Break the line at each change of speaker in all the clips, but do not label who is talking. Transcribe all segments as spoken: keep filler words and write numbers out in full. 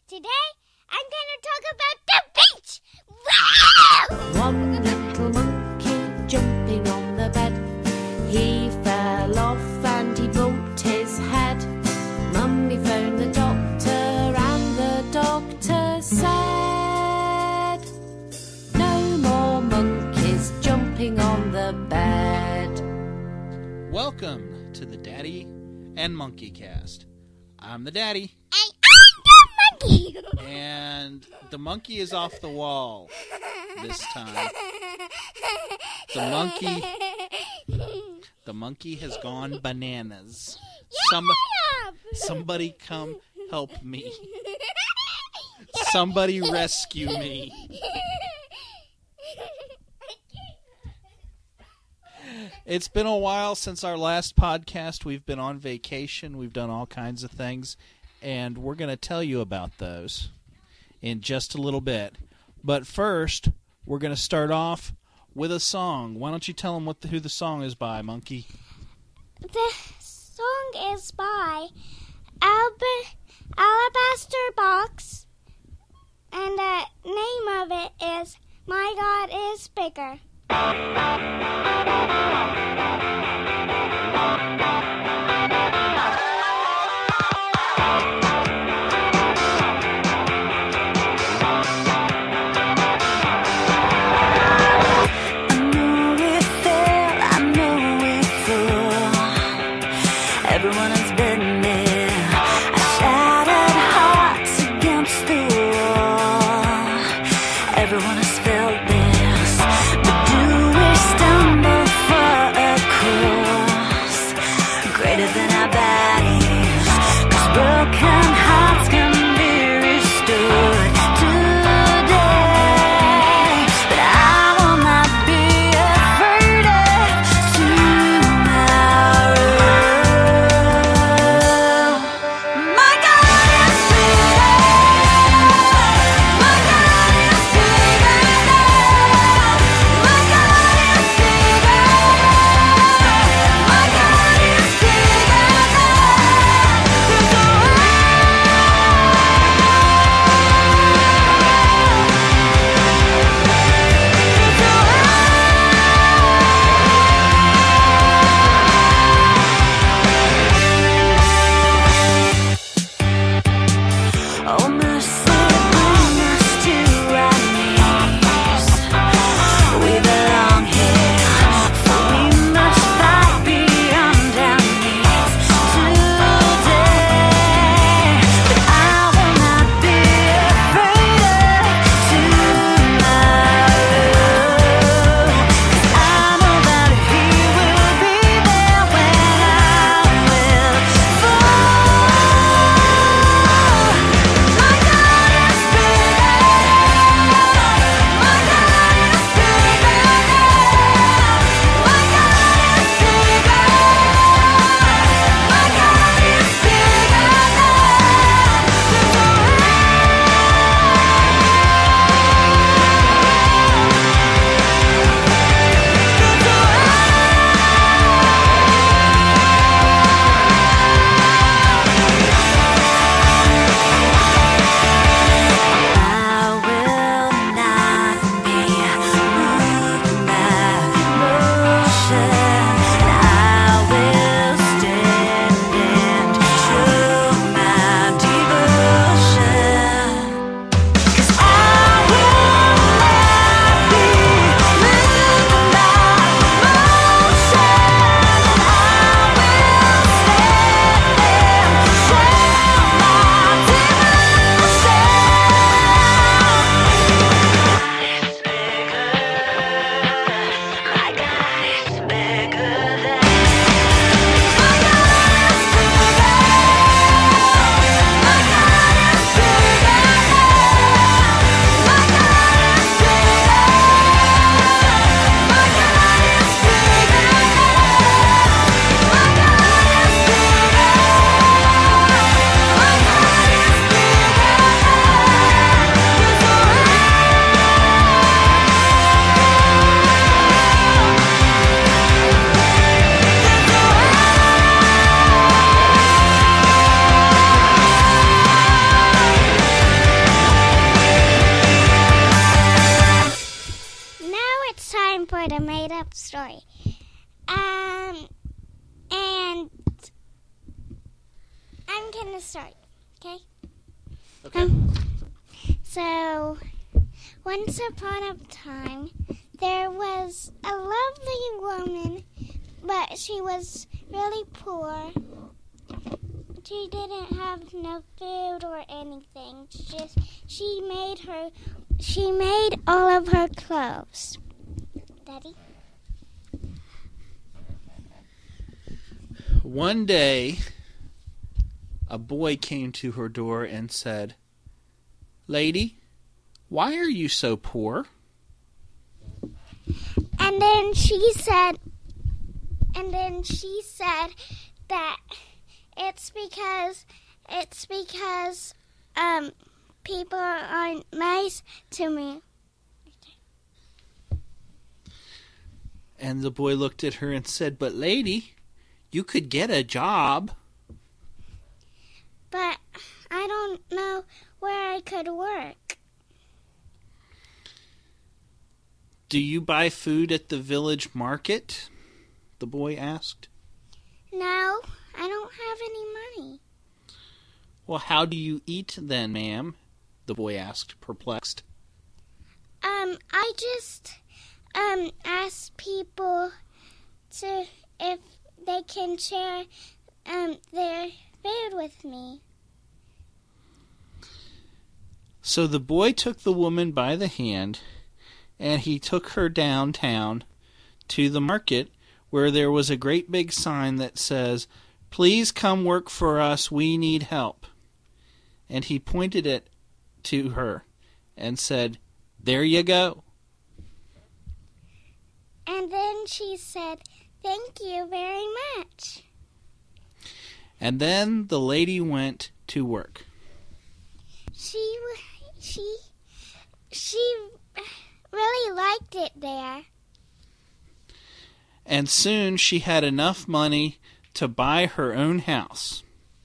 Today, I'm going to talk about the beach! Wow!
One little monkey jumping on the bed. He fell off and he bumped his head. Mummy phoned the doctor and the doctor said, no more monkeys jumping on the bed.
Welcome to the Daddy and Monkey Cast. I'm the daddy.
And I'm the monkey!
And the monkey is off the wall this time. The monkey The monkey has gone bananas. Some, somebody come help me. Somebody rescue me. It's been a while since our last podcast. We've been on vacation. We've done all kinds of things. And we're going to tell you about those in just a little bit. But first, we're going to start off with a song. Why don't you tell them what the, who the song is by, Monkey?
The song is by Albert, Alabaster Box. And the name of it is My God is Bigger.
Everyone has been there. I shattered hearts against the wall. Everyone has felt this. But do we stumble for a cross greater than our bodies? 'Cause broken hearts can be restored today. But I will not be afraid of tomorrow.
about the story. Um, and I'm gonna start, okay?
Okay.
Um, so, once upon a time, there was a lovely woman, but she was really poor. She didn't have no food or anything. Just she made her, she made all of her clothes. Daddy?
One day, a boy came to her door and said, "Lady, why are you so poor?"
And then she said, and then she said that it's because, it's because, um, people aren't nice to me.
And the boy looked at her and said, "But lady, you could get a job."
But I don't know where I could work.
"Do you buy food at the village market?" the boy asked.
No, I don't have any money.
"Well, how do you eat then, ma'am?" the boy asked, perplexed.
Um, I just, um, ask people to, if they can share, um, their food with me.
So the boy took the woman by the hand, and he took her downtown to the market, where there was a great big sign that says, "Please come work for us, we need help." And he pointed it to her and said, "There you go."
And then she said, "Thank you very much."
And then the lady went to work.
She, she, she really liked it there.
And soon she had enough money to buy her own house.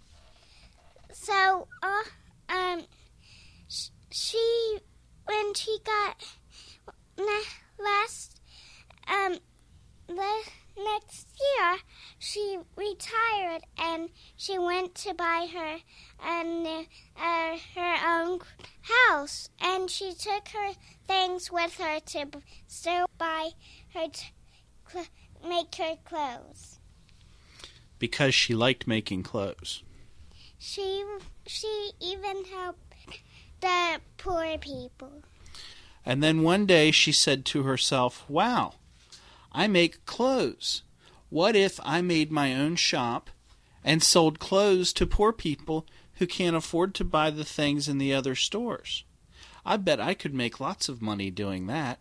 So, uh, um, sh- she, when she got na- last, um, the next year, she retired and she went to buy her an, uh, her own house, and she took her things with her to b- still buy her, t- cl- make her clothes.
Because she liked making clothes.
She she even helped the poor people.
And then one day she said to herself, "Wow, I make clothes. What if I made my own shop and sold clothes to poor people who can't afford to buy the things in the other stores? I bet I could make lots of money doing that."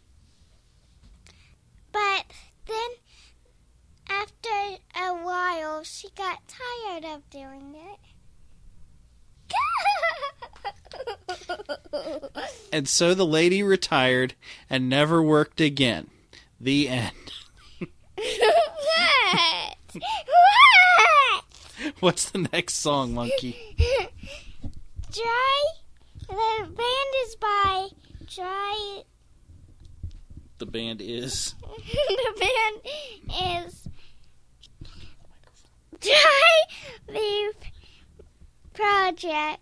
But then, after a while, she got tired of doing it.
And so the lady retired and never worked again. The end.
What? What?
What's the next song, Monkey?
Dry. The band is by Dry.
The band is...
The band is Dry Leaf Project.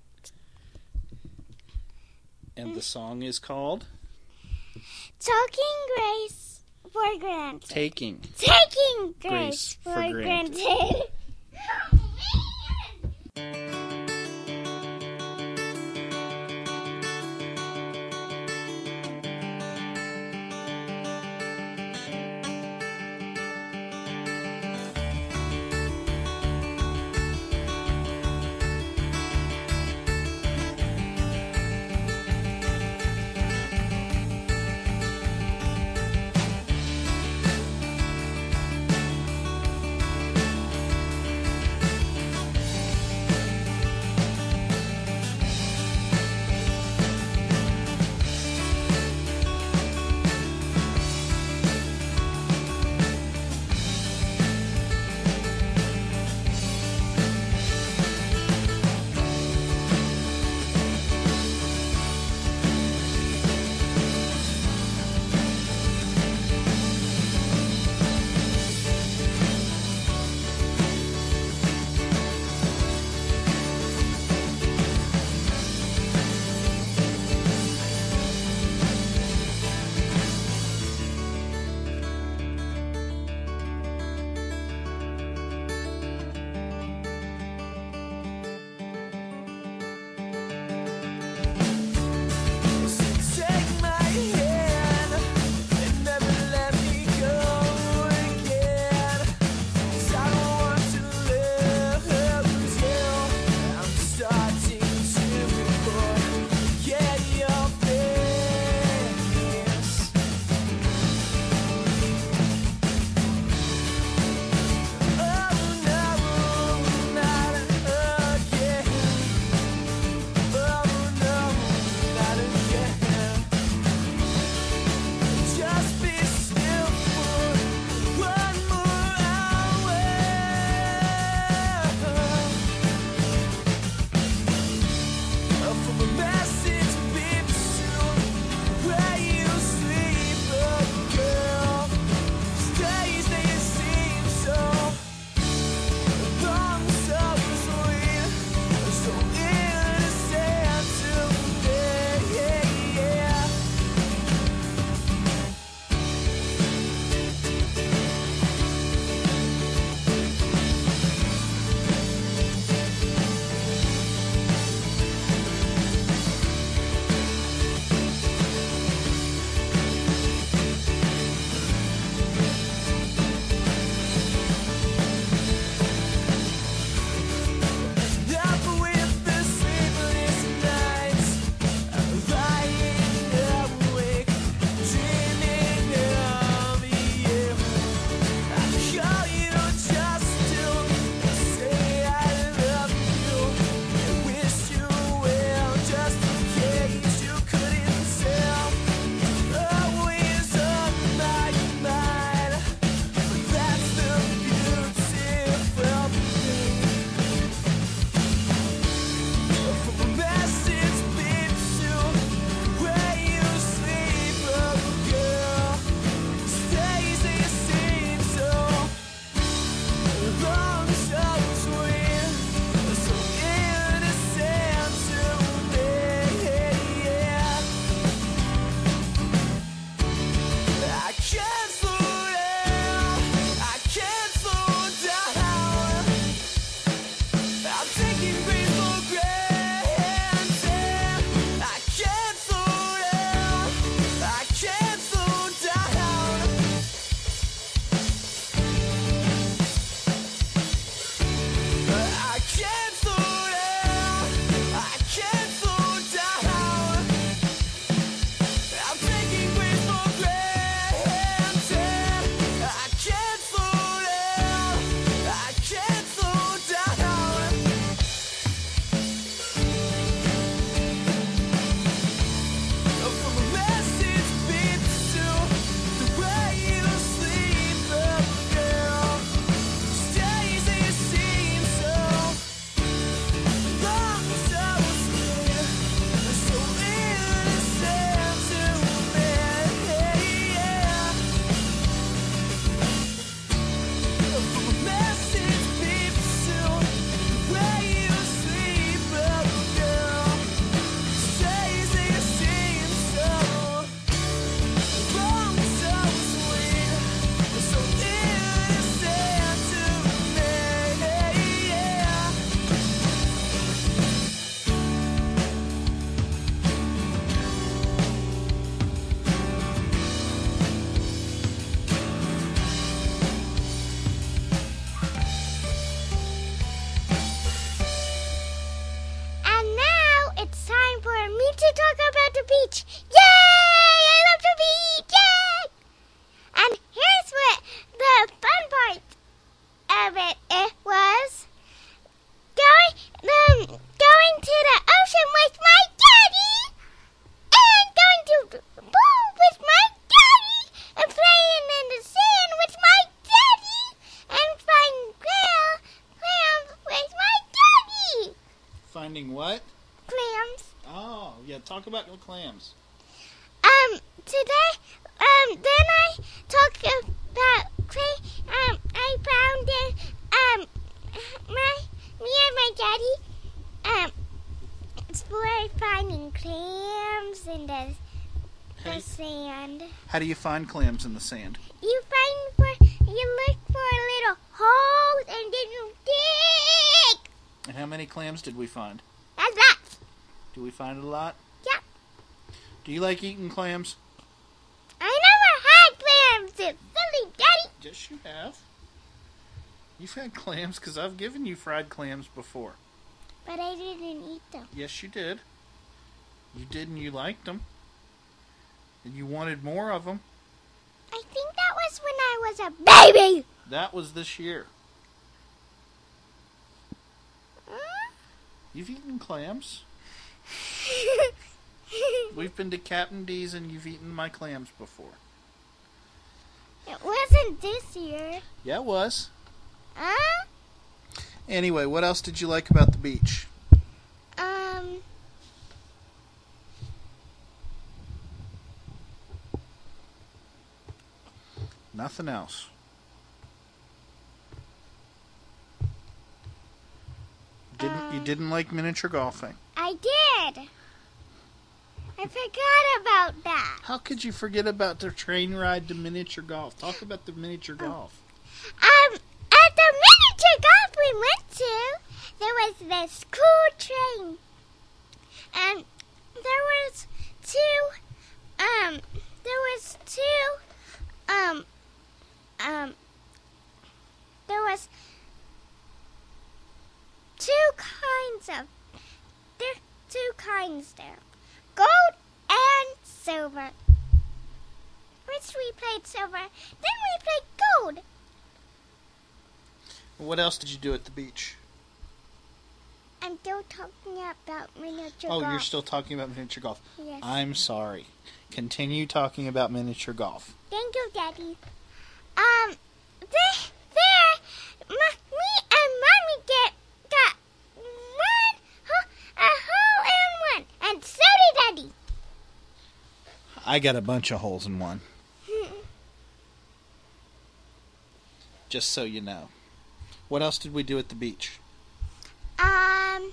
And the song is called?
Talking Grace for Granted.
Taking.
Taking
Grace
Grace
for
for,
granted.
granted. ocean with my daddy, and going to the pool with my daddy, and playing in the sand with my daddy, and finding clam, clams with my daddy.
Finding what?
Clams.
Oh, yeah, talk about the clams.
Um, today, um, then I talk about clay. Um, I found it. Um, my me and my daddy. Um, explored finding clams in the
Hey.
the sand.
How do you find clams in the sand?
You find for you look for a little hole and then you dig.
And how many clams did we find?
That's lots.
Do we find a lot?
Yep.
Do you like eating clams?
I never had clams. It's silly, Daddy.
Yes, you have. You've had clams because I've given you fried clams before.
But I didn't eat them.
Yes, you did. You did, and you liked them. And you wanted more of them.
I think that was when I was a baby.
That was this year.
Huh?
You've eaten clams. We've been to Captain D's, and you've eaten my clams before.
It wasn't this year.
Yeah, it was.
Huh?
Anyway, what else did you like about the beach?
Um.
Nothing else. Didn't
Uh,
you didn't like miniature golfing?
I did. I forgot about that.
How could you forget about the train ride to miniature golf? Talk about the miniature golf.
Um, at the miniature golf we went to, there was this cool train. And there was two, um, there was two, um, um, there was two kinds of, there two kinds there. Gold and silver. First we played silver, then we played gold.
What else did you do at the beach?
I'm still talking about miniature
Oh,
golf.
you're still talking about miniature golf.
Yes.
I'm sorry. Continue talking about miniature golf.
Thank you, Daddy. Um, there, there, m- me and Mommy get got one, ho- a hole in one, and so did Daddy.
I got a bunch of holes in one. Just so you know. What else did we do at the beach?
Um,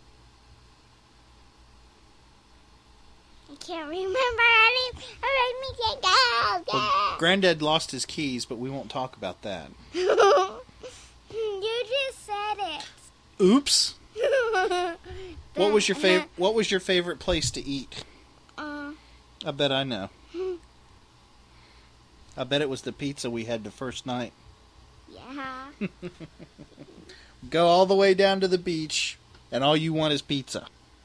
I can't remember any. Let me get go.
Well, Granddad lost his keys, but we won't talk about that.
You just said it.
Oops. What was your favorite? What was your favorite place to eat?
Uh,
I bet I know. I bet it was the pizza we had the first night.
yeah.
Go all the way down to the beach, and all you want is pizza.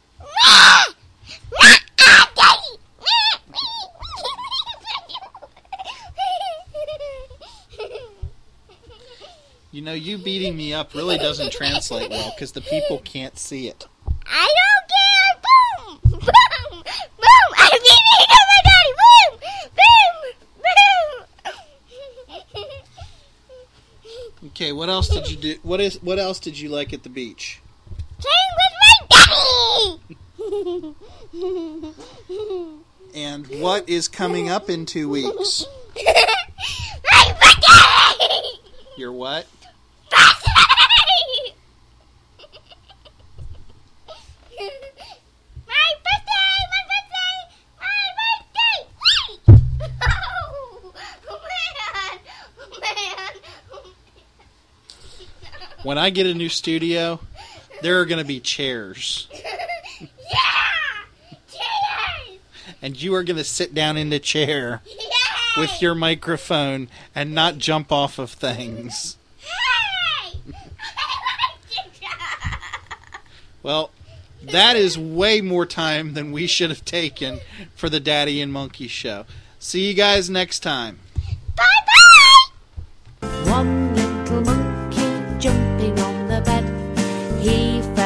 You know, you beating me up really doesn't translate well because the people can't see it.
I don't care. Boom! Boom! Boom! I'm beating up my daddy. Boom! Boom! Boom!
Okay, what else did you do? What is? What else did you like at the beach?
Playing with my daddy.
And what is coming up in two weeks?
My birthday!
Your what?
Birthday! My birthday! My birthday! My birthday! Oh, man! Man!
When I get a new studio, there are going to be chairs.
Yeah! Cheers!
And you are going to sit down in the chair
Yay!
with your microphone and not jump off of things.
Hey! I liked it.
Well, that is way more time than we should have taken for the Daddy and Monkey show. See you guys next time.
Bye-bye!
One little monkey jumping on the bed. He fell